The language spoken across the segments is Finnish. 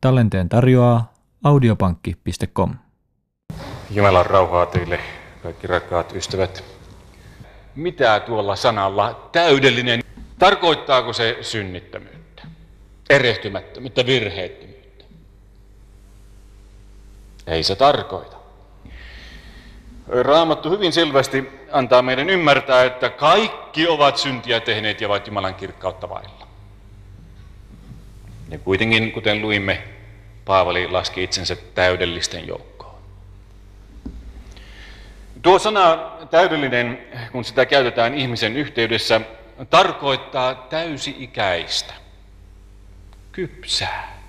Tallenteen tarjoaa audiopankki.com. Jumalan rauhaa teille, kaikki rakkaat ystävät. Mitä tuolla sanalla täydellinen, tarkoittaako se synnittömyyttä, erehtymättömyyttä, virheettömyyttä? Ei se tarkoita. Raamattu hyvin selvästi antaa meidän ymmärtää, että kaikki ovat syntiä tehneet ja ovat Jumalan kirkkautta vailla. Ja kuitenkin, kuten luimme, Paavali laski itsensä täydellisten joukkoon. Tuo sana täydellinen, kun sitä käytetään ihmisen yhteydessä, tarkoittaa täysi-ikäistä, kypsää.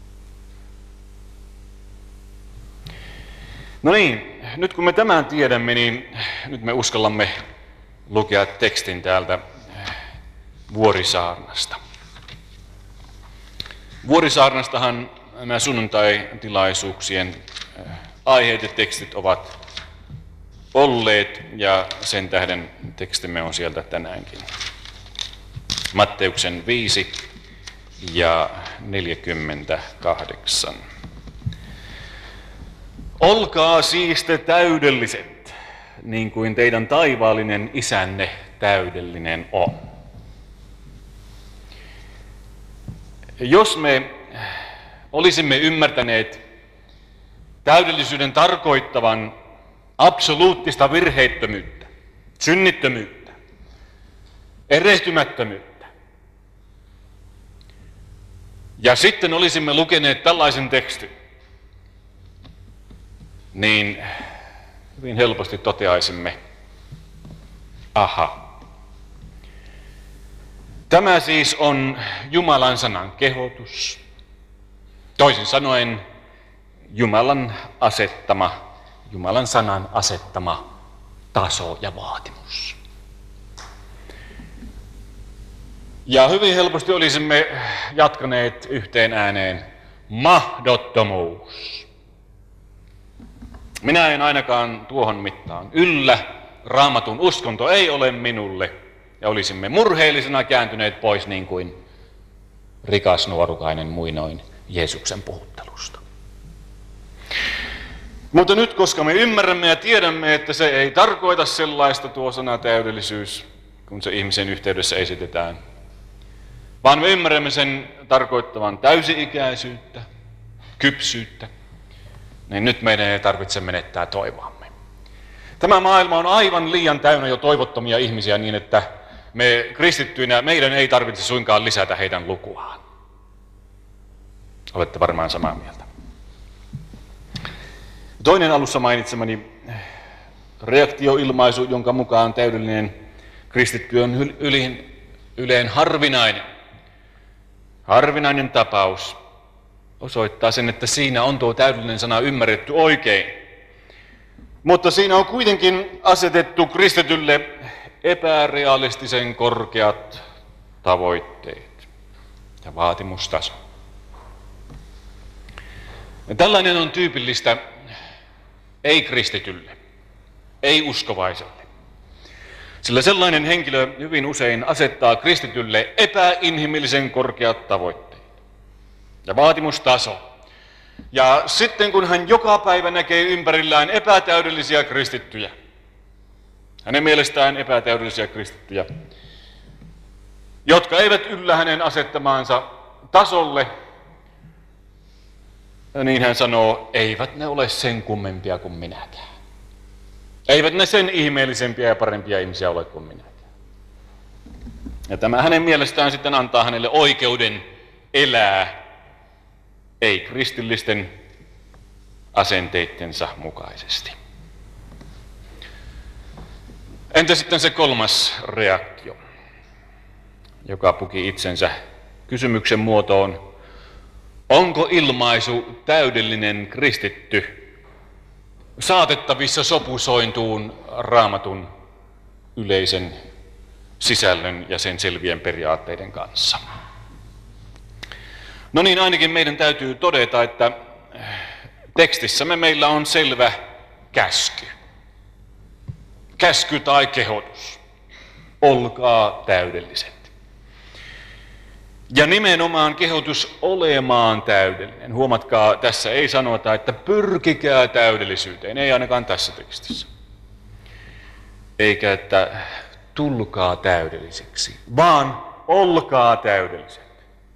No niin, nyt kun me tämän tiedämme, niin nyt me uskallamme lukea tekstin täältä Vuorisaarnasta. Vuorisaarnastahan nämä sunnuntai-tilaisuuksien aiheet ja tekstit ovat olleet, ja sen tähden tekstimme on sieltä tänäänkin. Matteuksen 5 ja 48. Olkaa siis te täydelliset, niin kuin teidän taivaallinen isänne täydellinen on. Jos me olisimme ymmärtäneet täydellisyyden tarkoittavan absoluuttista virheettömyyttä, synnittömyyttä, erehtymättömyyttä, ja sitten olisimme lukeneet tällaisen tekstin, niin hyvin helposti toteaisimme, aha, tämä siis on Jumalan sanan kehotus, toisin sanoen Jumalan sanan asettama taso ja vaatimus. Ja hyvin helposti olisimme jatkaneet yhteen ääneen, mahdottomuus. Minä en ainakaan tuohon mittaan yllä, Raamatun uskonto ei ole minulle, ja olisimme murheellisena kääntyneet pois niin kuin rikas nuorukainen muinoin Jeesuksen puhuttelusta. Mutta nyt, koska me ymmärrämme ja tiedämme, että se ei tarkoita sellaista tuo sana täydellisyys, kun se ihmisen yhteydessä esitetään, vaan me ymmärrämme sen tarkoittavan täysi-ikäisyyttä, kypsyyttä, niin nyt meidän ei tarvitse menettää toivoamme. Tämä maailma on aivan liian täynnä jo toivottomia ihmisiä niin, että me kristittyinä, meidän ei tarvitse suinkaan lisätä heidän lukuaan. Olette varmaan samaa mieltä. Toinen alussa mainitsemani reaktioilmaisu, jonka mukaan täydellinen kristitty on yleen harvinainen tapaus, osoittaa sen, että siinä on tuo täydellinen sana ymmärretty oikein. Mutta siinä on kuitenkin asetettu kristitylle epärealistisen korkeat tavoitteet ja vaatimustaso. Ja tällainen on tyypillistä ei-kristitylle, ei-uskovaiselle. Sillä sellainen henkilö hyvin usein asettaa kristitylle epäinhimillisen korkeat tavoitteet ja vaatimustaso. Ja sitten kun hän joka päivä näkee ympärillään epätäydellisiä kristittyjä, hänen mielestään epätäydellisiä kristittyjä, jotka eivät yllä hänen asettamaansa tasolle, niin hän sanoo, eivät ne ole sen kummempia kuin minäkään. Eivät ne sen ihmeellisempiä ja parempia ihmisiä ole kuin minäkään. Ja tämä hänen mielestään sitten antaa hänelle oikeuden elää ei-kristillisten asenteittensa mukaisesti. Entä sitten se kolmas reaktio, joka puki itsensä kysymyksen muotoon, onko ilmaisu täydellinen kristitty saatettavissa sopusointuun Raamatun yleisen sisällön ja sen selvien periaatteiden kanssa? No niin, ainakin meidän täytyy todeta, että tekstissämme meillä on selvä käsky. Käsky tai kehotus. Olkaa täydelliset. Ja nimenomaan kehotus olemaan täydellinen. Huomatkaa, tässä ei sanota, että pyrkikää täydellisyyteen, ei ainakaan tässä tekstissä. Eikä, että tulkaa täydelliseksi, vaan olkaa täydelliset.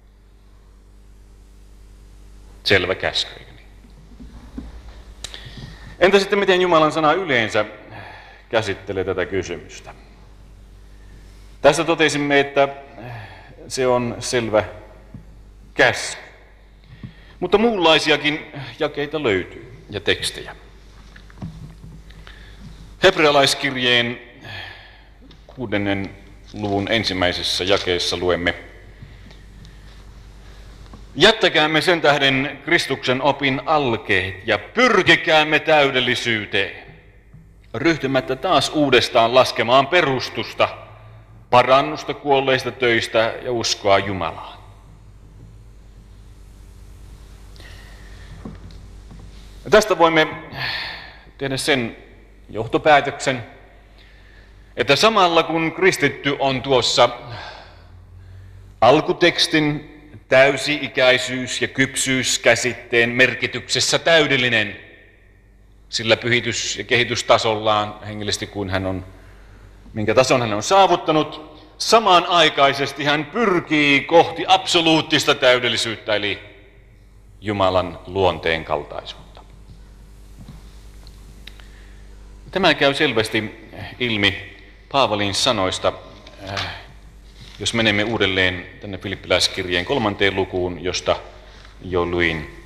Selvä käsky, eikö niin? Entä sitten miten Jumalan sana yleensä käsittelee tätä kysymystä? Tässä totesimme, että se on selvä käsky. Mutta muunlaisiakin jakeita löytyy ja tekstejä. Hebrealaiskirjeen 6. luvun 1. jakeessa luemme: jättäkäämme sen tähden Kristuksen opin alkeet ja pyrkikäämme täydellisyyteen, ryhtymättä taas uudestaan laskemaan perustusta, parannusta kuolleista töistä ja uskoa Jumalaan. Tästä voimme tehdä sen johtopäätöksen, että samalla kun kristitty on tuossa alkutekstin täysi-ikäisyys- ja kypsyyskäsitteen merkityksessä täydellinen, sillä pyhitys- ja kehitystasollaan hengellisesti kuin hän on, minkä tason hän on saavuttanut, samanaikaisesti hän pyrkii kohti absoluuttista täydellisyyttä, eli Jumalan luonteen kaltaisuutta. Tämä käy selvästi ilmi Paavalin sanoista, jos menemme uudelleen tänne Filippiläiskirjeen 3. lukuun, josta jo luin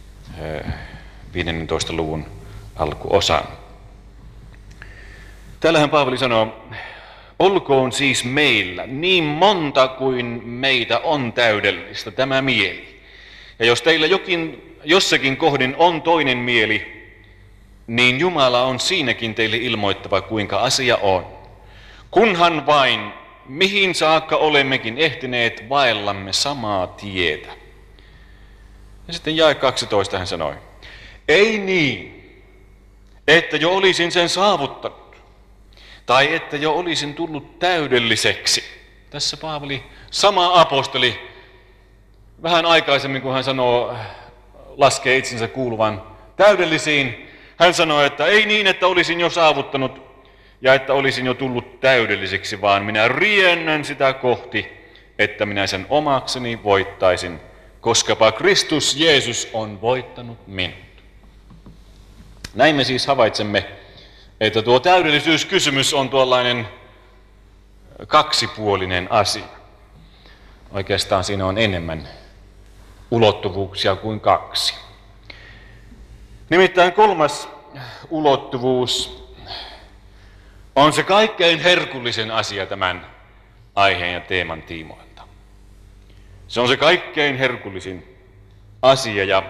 15. luvun alkuosan. Täällähän Paavali sanoo: olkoon siis meillä niin monta kuin meitä on täydellistä tämä mieli. Ja jos teillä jossakin kohdin on toinen mieli, niin Jumala on siinäkin teille ilmoittava, kuinka asia on. Kunhan vain, mihin saakka olemmekin ehtineet, vaellamme samaa tietä. Ja sitten jae 12 hän sanoi: ei niin, että jo olisin sen saavuttanut, tai että jo olisin tullut täydelliseksi. Tässä Paavali, sama apostoli, vähän aikaisemmin kun hän sanoo, laskee itsensä kuuluvan täydellisiin, hän sanoi, että ei niin, että olisin jo saavuttanut ja että olisin jo tullut täydelliseksi, vaan minä riennän sitä kohti, että minä sen omakseni voittaisin, koskapa Kristus Jeesus on voittanut minut. Näin me siis havaitsemme, että tuo täydellisyyskysymys on tuollainen kaksipuolinen asia. Oikeastaan siinä on enemmän ulottuvuuksia kuin kaksi. Nimittäin kolmas ulottuvuus on se kaikkein herkullisen asia tämän aiheen ja teeman tiimoilta. Se on se kaikkein herkullisin asia ja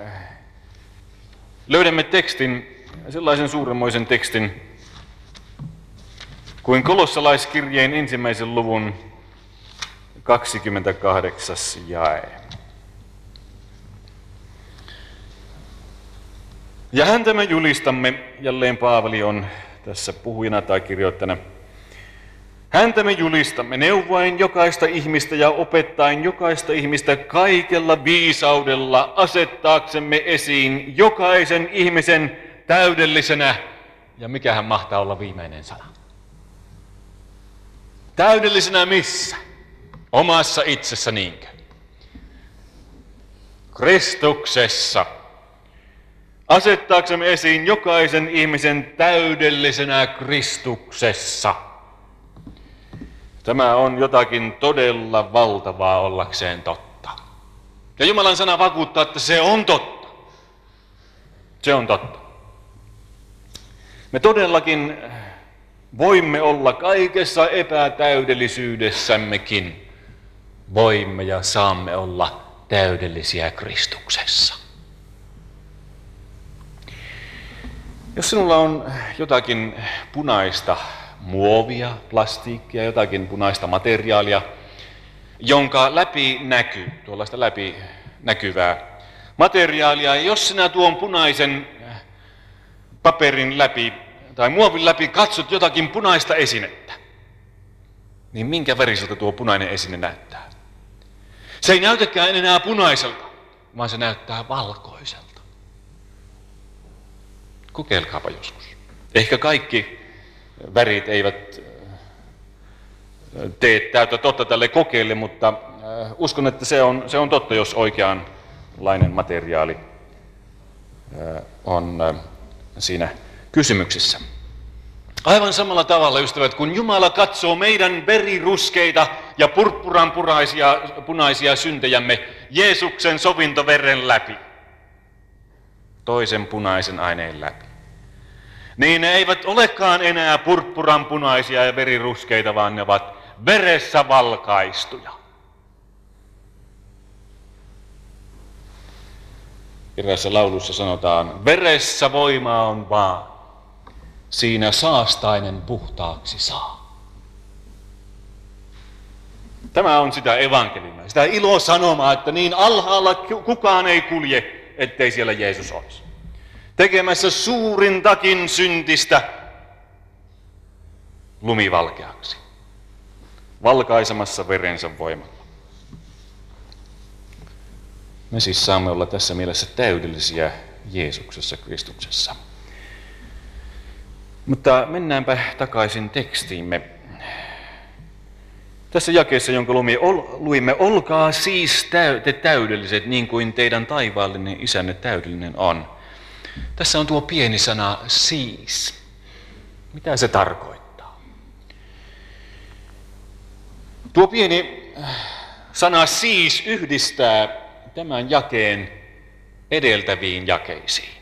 löydämme tekstin, sellaisen suuremmoisen tekstin kuin Kolossalaiskirjeen 1. luvun 28. jae. Ja häntä me julistamme, jälleen Paavali on tässä puhujana tai kirjoittajana, häntä me julistamme neuvoen jokaista ihmistä ja opettaen jokaista ihmistä kaikella viisaudella asettaaksemme esiin jokaisen ihmisen täydellisenä. Ja mikähän mahtaa olla viimeinen sana? Täydellisenä missä? Omassa itsessä niinkö? Kristuksessa. Asettaaksemme esiin jokaisen ihmisen täydellisenä Kristuksessa. Tämä on jotakin todella valtavaa ollakseen totta. Ja Jumalan sana vakuuttaa, että se on totta. Se on totta. Me todellakin voimme olla kaikessa epätäydellisyydessämmekin. Voimme ja saamme olla täydellisiä Kristuksessa. Jos sinulla on jotakin punaista muovia, plastiikkia, jotakin punaista materiaalia, jonka läpi näkyy, tuollaista läpi näkyvää materiaalia, ja jos sinä tuon punaisen paperin läpi tai muovin läpi katsot jotakin punaista esinettä, niin minkä väriseltä tuo punainen esine näyttää? Se ei näytäkään enää punaiselta, vaan se näyttää valkoiselta. Kokeilkaapa joskus. Ehkä kaikki värit eivät tee täyttä totta tälle kokeille, mutta uskon, että se on totta, jos oikeanlainen materiaali on siinä kysymyksessä. Aivan samalla tavalla, ystävät, kun Jumala katsoo meidän veriruskeita ja purppuranpunaisia syntejämme Jeesuksen sovintoveren läpi, toisen punaisen aineen läpi, niin ne eivät olekaan enää purppuranpunaisia ja veriruskeita, vaan ne ovat veressä valkaistuja. Eräässä laulussa sanotaan, veressä voimaa on vaan, siinä saastainen puhtaaksi saa. Tämä on sitä evankeliumia, sitä ilosanomaa, että niin alhaalla kukaan ei kulje, ettei siellä Jeesus olisi. Tekemässä suurintakin syntistä lumivalkeaksi, valkaisemassa verensä voimalla. Me siis saamme olla tässä mielessä täydellisiä Jeesuksessa, Kristuksessa. Mutta mennäänpä takaisin tekstiimme. Tässä jakeessa, jonka luimme, olkaa siis te täydelliset, niin kuin teidän taivaallinen isänne täydellinen on. Tässä on tuo pieni sana siis. Mitä se tarkoittaa? Tuo pieni sana siis yhdistää tämän jakeen edeltäviin jakeisiin.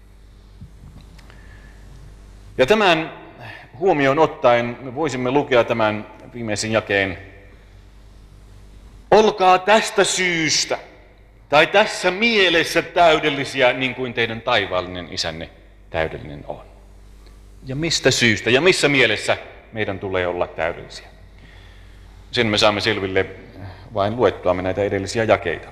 Ja tämän huomioon ottaen me voisimme lukea tämän viimeisen jakeen. Olkaa tästä syystä tai tässä mielessä täydellisiä, niin kuin teidän taivaallinen isänne täydellinen on. Ja mistä syystä ja missä mielessä meidän tulee olla täydellisiä? Sen me saamme selville vain luettuamme näitä edellisiä jakeita.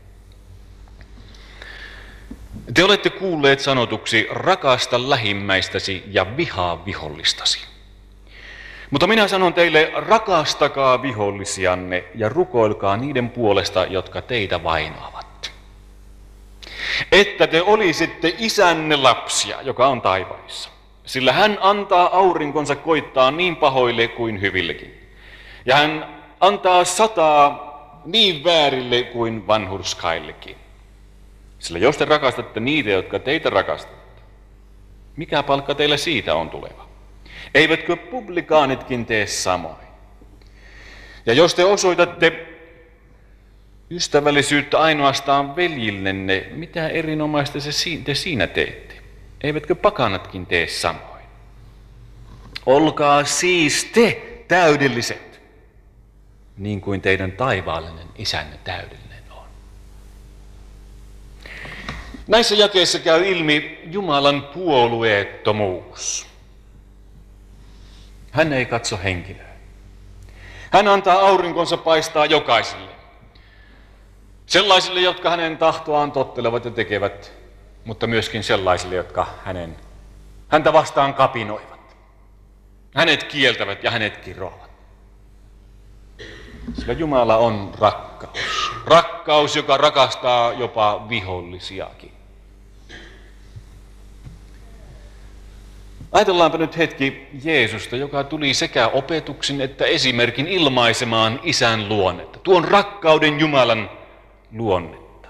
Te olette kuulleet sanotuksi, rakasta lähimmäistäsi ja vihaa vihollistasi. Mutta minä sanon teille, rakastakaa vihollisianne ja rukoilkaa niiden puolesta, jotka teitä vainoavat. Että te olisitte isänne lapsia, joka on taivaissa. Sillä hän antaa aurinkonsa koittaa niin pahoille kuin hyvillekin. Ja hän antaa sataa niin väärille kuin vanhurskaillekin. Sillä jos te rakastatte niitä, jotka teitä rakastavat, mikä palkka teille siitä on tuleva? Eivätkö publikaanitkin tee samoin? Ja jos te osoitatte ystävällisyyttä ainoastaan veljillenne, mitä erinomaista te siinä teette? Eivätkö pakanatkin tee samoin? Olkaa siis te täydelliset, niin kuin teidän taivaallinen isänne täydellinen on. Näissä jakeissa käy ilmi Jumalan puolueettomuus. Hän ei katso henkilöä. Hän antaa aurinkonsa paistaa jokaiselle. Sellaisille, jotka hänen tahtoaan tottelevat ja tekevät, mutta myöskin sellaisille, jotka häntä vastaan kapinoivat. Hänet kieltävät ja hänet kiroavat. Sillä Jumala on rakkaus. Rakkaus, joka rakastaa jopa vihollisiakin. Ajatellaanpa nyt hetki Jeesusta, joka tuli sekä opetuksen että esimerkin ilmaisemaan Isän luonnetta. Tuon rakkauden Jumalan luonnetta.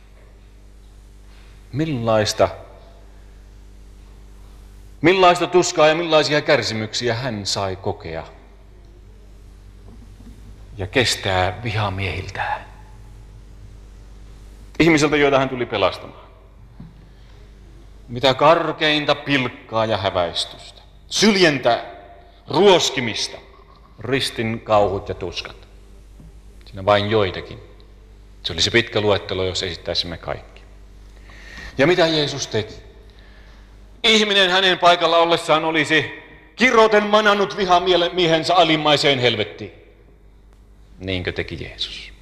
Millaista tuskaa ja millaisia kärsimyksiä hän sai kokea ja kestää vihamiehiltään. Ihmisiltä, joita hän tuli pelastamaan. Mitä karkeinta pilkkaa ja häväistystä, syljentää, ruoskimista, ristin kauhut ja tuskat. Siinä vain joitakin. Se olisi pitkä luettelo, jos esittäisimme kaikki. Ja mitä Jeesus teki? Ihminen hänen paikalla ollessaan olisi kiroten manannut vihamiehensä alimmaiseen helvettiin. Niinkö teki Jeesus?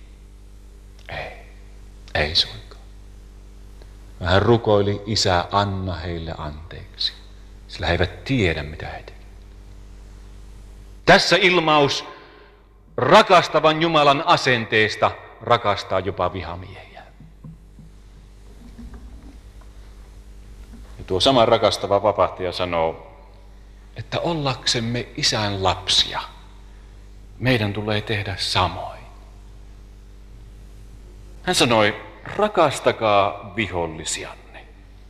Ei suinkaan. Hän rukoili, Isä, anna heille anteeksi, sillä he eivät tiedä, mitä he tekevät. Tässä ilmaus rakastavan Jumalan asenteesta rakastaa jopa vihamiehiä. Ja tuo sama rakastava vapahtaja sanoo, että ollaksemme Isän lapsia, meidän tulee tehdä samoin. Hän sanoi, rakastakaa vihollisianne.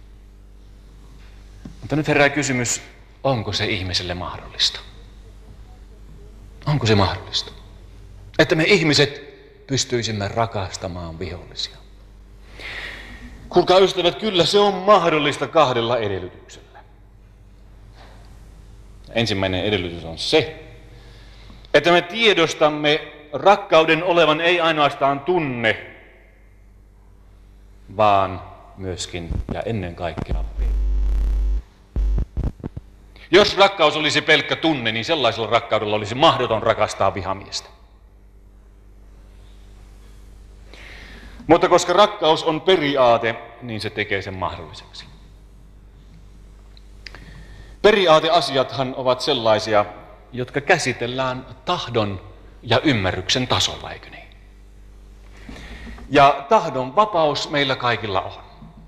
Mutta nyt herää kysymys, onko se ihmiselle mahdollista? Onko se mahdollista? Että me ihmiset pystyisimme rakastamaan vihollisia. Kuulkaa ystävät, kyllä se on mahdollista 2 edellytyksellä. Ensimmäinen edellytys on se, että me tiedostamme rakkauden olevan ei ainoastaan tunne, vaan myöskin ja ennen kaikkea peli. Jos rakkaus olisi pelkkä tunne, niin sellaisella rakkaudella olisi mahdoton rakastaa vihamiestä. Mutta koska rakkaus on periaate, niin se tekee sen mahdolliseksi. Periaateasiathan ovat sellaisia, jotka käsitellään tahdon ja ymmärryksen tasolla, eikö niin? Ja tahdon vapaus meillä kaikilla on.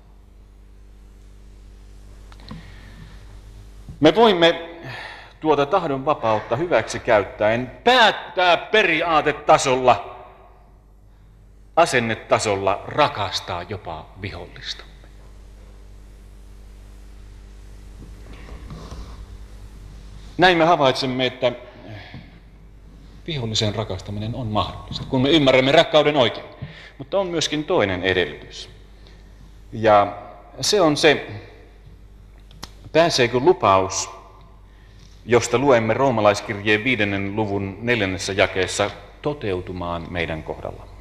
Me voimme tuota tahdon vapautta hyväksi käyttäen päättää periaatetasolla, asennetasolla rakastaa jopa vihollista. Näin me havaitsemme, että vihollisen rakastaminen on mahdollista, kun me ymmärrämme rakkauden oikein. Mutta on myöskin toinen edellytys. Ja se on se, pääseekö lupaus, josta luemme Roomalaiskirjeen 5. luvun 4. jakeessa, toteutumaan meidän kohdallamme.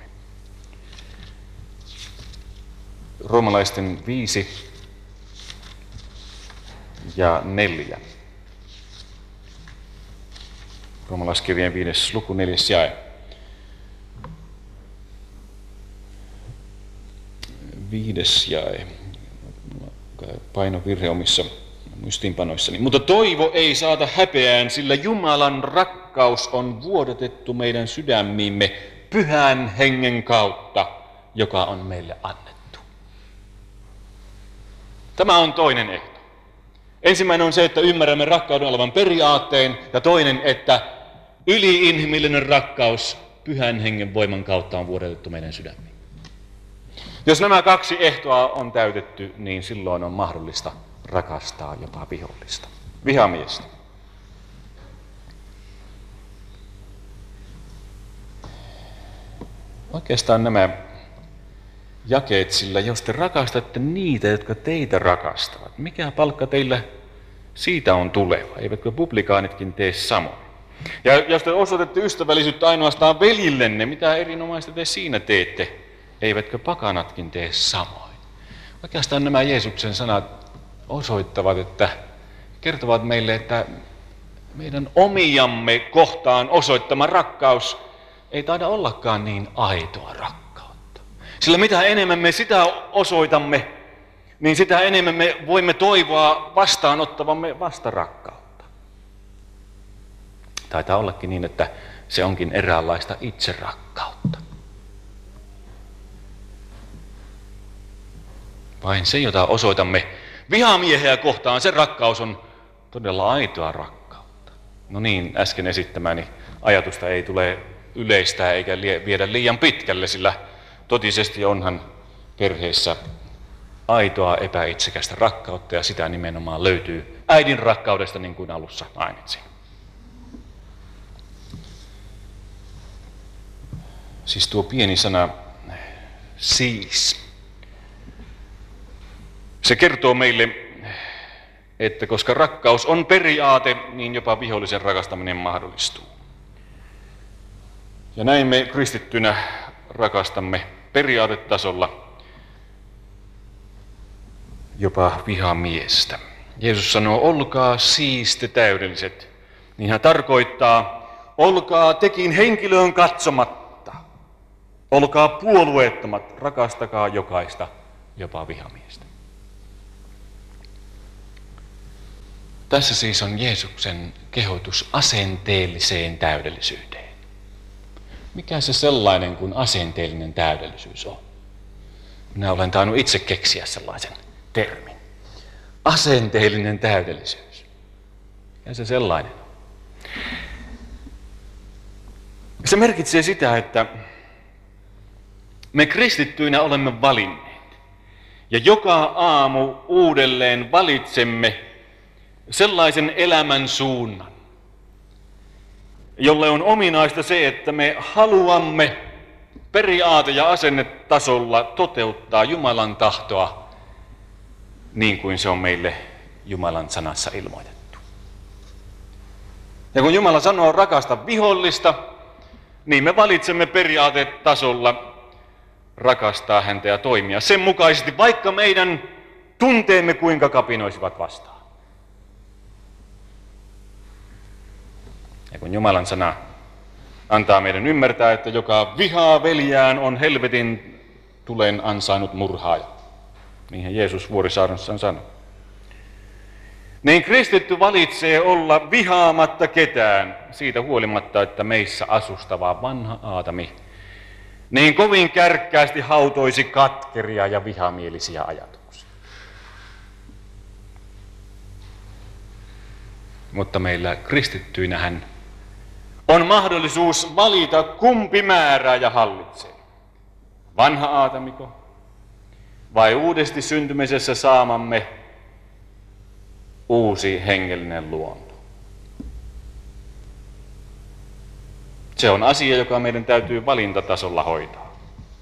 Roomalaisten 5 ja 4. Roomalaiskirjeen 5. luku 4. jae. 5. jae. Painovirhe omissa muistiinpanoissani. Mutta toivo ei saata häpeään, sillä Jumalan rakkaus on vuodatettu meidän sydämiimme Pyhän Hengen kautta, joka on meille annettu. Tämä on toinen ehto. Ensimmäinen on se, että ymmärrämme rakkauden olevan periaatteen, ja toinen, että yliinhimillinen rakkaus Pyhän Hengen voiman kautta on vuodatettu meidän sydämiin. Jos nämä 2 ehtoa on täytetty, niin silloin on mahdollista rakastaa jopa vihollista, vihamiestä. Oikeastaan nämä jakeet, sillä jos te rakastatte niitä, jotka teitä rakastavat, mikä palkka teillä siitä on tuleva? Eivätkö publikaanitkin tee samoin? Ja jos te osoitatte ystävällisyyttä ainoastaan veljillenne, mitä erinomaista te siinä teette? Eivätkö pakanatkin tee samoin? Oikeastaan nämä Jeesuksen sanat osoittavat, että kertovat meille, että meidän omiamme kohtaan osoittama rakkaus ei taida ollakaan niin aitoa rakkautta. Sillä mitä enemmän me sitä osoitamme, niin sitä enemmän me voimme toivoa vastaanottavamme vastarakkautta. Taitaa ollakin niin, että se onkin eräänlaista itserakkautta. Vain se, jota osoitamme vihamiehiä kohtaan, se rakkaus on todella aitoa rakkautta. No niin, äsken esittämäni ajatusta ei tule yleistää eikä viedä liian pitkälle, sillä totisesti onhan perheessä aitoa epäitsekästä rakkautta, ja sitä nimenomaan löytyy äidin rakkaudesta, niin kuin alussa mainitsin. Siis tuo pieni sana siis. Se kertoo meille, että koska rakkaus on periaate, niin jopa vihollisen rakastaminen mahdollistuu. Ja näin me kristittynä rakastamme periaatetasolla jopa vihamiestä. Jeesus sanoo, olkaa siis te täydelliset. Niin hän tarkoittaa, olkaa tekin henkilöön katsomatta. Olkaa puolueettomat, rakastakaa jokaista, jopa vihamiestä. Tässä siis on Jeesuksen kehotus asenteelliseen täydellisyyteen. Mikä se sellainen kuin asenteellinen täydellisyys on? Minä olen tainnut itse keksiä sellaisen termin. Asenteellinen täydellisyys. Mikä se sellainen on? Se merkitsee sitä, että me kristittyinä olemme valinneet. Ja joka aamu uudelleen valitsemme sellaisen elämän suunnan, jolle on ominaista se, että me haluamme periaate- ja asennetasolla toteuttaa Jumalan tahtoa niin kuin se on meille Jumalan sanassa ilmoitettu. Ja kun Jumala sanoo rakasta vihollista, niin me valitsemme periaatetasolla rakastaa häntä ja toimia sen mukaisesti, vaikka meidän tunteemme kuinka kapinoisivat vastaan. Ja kun Jumalan sana antaa meidän ymmärtää, että joka vihaa veljään on helvetin tulen ansainnut murhaaja. Niinhän Jeesus Vuorisaarnassaan sanoi. Niin kristitty valitsee olla vihaamatta ketään siitä huolimatta, että meissä asustava vanha Aatami niin kovin kärkkäästi hautoisi katkeria ja vihamielisiä ajatuksia. Mutta meillä kristittyinähän on mahdollisuus valita, kumpi määrää ja hallitsee. Vanha Aatamiko vai uudesti syntymisessä saamamme uusi hengellinen luonto. Se on asia, joka meidän täytyy valintatasolla hoitaa.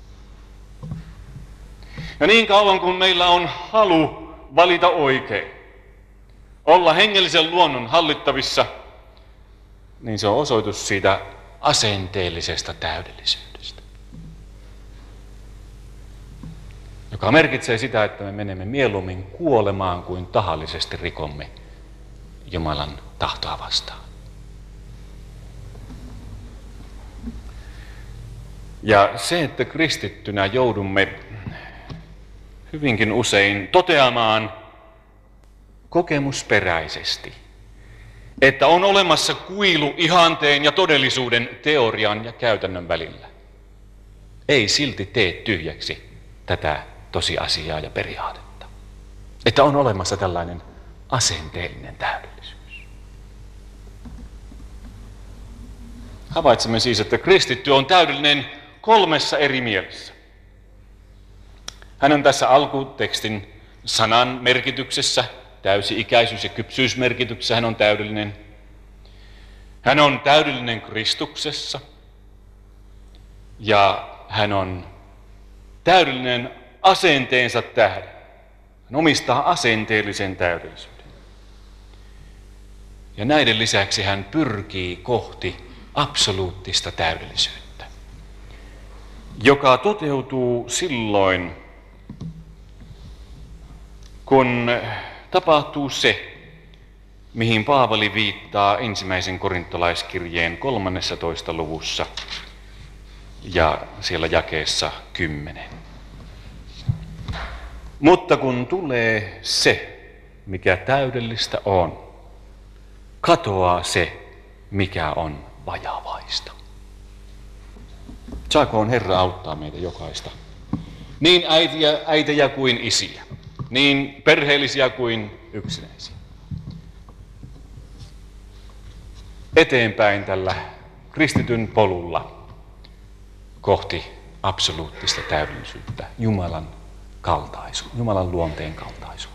Ja niin kauan kuin meillä on halu valita oikein, olla hengellisen luonnon hallittavissa, niin se on osoitus siitä asenteellisesta täydellisyydestä. Joka merkitsee sitä, että me menemme mieluummin kuolemaan kuin tahallisesti rikomme Jumalan tahtoa vastaan. Ja se, että kristittynä joudumme hyvinkin usein toteamaan kokemusperäisesti, että on olemassa kuilu ihanteen ja todellisuuden, teorian ja käytännön välillä, ei silti tee tyhjäksi tätä tosiasiaa ja periaatetta. Että on olemassa tällainen asenteellinen täydellisyys. Havaitsemme siis, että kristitty on täydellinen 3 eri mielessä. Hän on tässä alkutekstin sanan merkityksessä, täysi-ikäisyys- ja kypsyysmerkityksessä hän on täydellinen. Hän on täydellinen Kristuksessa ja hän on täydellinen asenteensa tähden. Hän omistaa asenteellisen täydellisyyden. Ja näiden lisäksi hän pyrkii kohti absoluuttista täydellisyyttä, joka toteutuu silloin, kun tapahtuu se, mihin Paavali viittaa 1. korintolaiskirjeen 13. luvussa ja siellä jakeessa 10. Mutta kun tulee se, mikä täydellistä on, katoaa se, mikä on vajavaista. Saakoon Herra auttaa meitä jokaista, niin äitejä kuin isiä, niin perheellisiä kuin yksinäisiä. Eteenpäin tällä kristityn polulla kohti absoluuttista täydellisyyttä, Jumalan luonteen kaltaisuutta.